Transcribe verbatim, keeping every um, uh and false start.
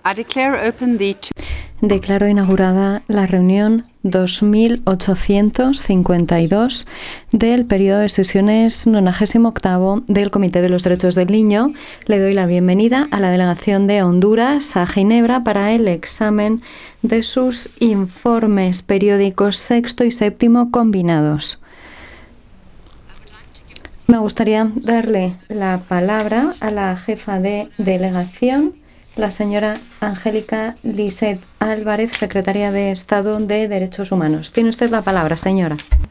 I declare open the Declaro inaugurada la reunión dos mil ochocientos cincuenta y dos del periodo de sesiones nonagésimo octavo del Comité de los Derechos del Niño. Le doy la bienvenida a la delegación de Honduras a Ginebra para el examen de sus informes periódicos sexto y séptimo combinados. Me gustaría darle la palabra a la jefa de delegación, la señora Angélica Lisset Álvarez, secretaria de Estado de Derechos Humanos. Tiene usted la palabra, señora.